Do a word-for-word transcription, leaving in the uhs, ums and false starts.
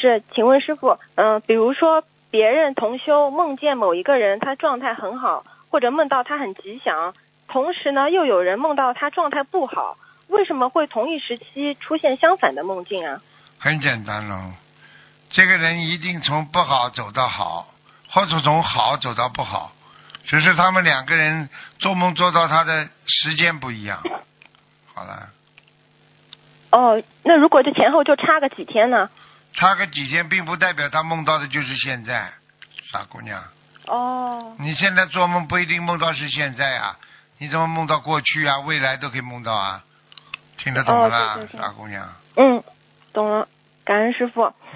是，请问师傅，嗯、呃，比如说别人同修梦见某一个人他状态很好，或者梦到他很吉祥，同时呢又有人梦到他状态不好，为什么会同一时期出现相反的梦境啊？ 很简单咯，这个人一定从不好走到好，或者从好走到不好，只是他们两个人做梦做到他的时间不一样。好了。 哦，那如果这前后就差个几天呢？ 差个几天并不代表他梦到的就是现在，傻姑娘。 哦。 你现在做梦不一定梦到是现在啊，你怎么梦到过去啊、未来都可以梦到啊？听得懂了啦， 哦、对对对傻姑娘。 嗯，懂了，感恩师傅。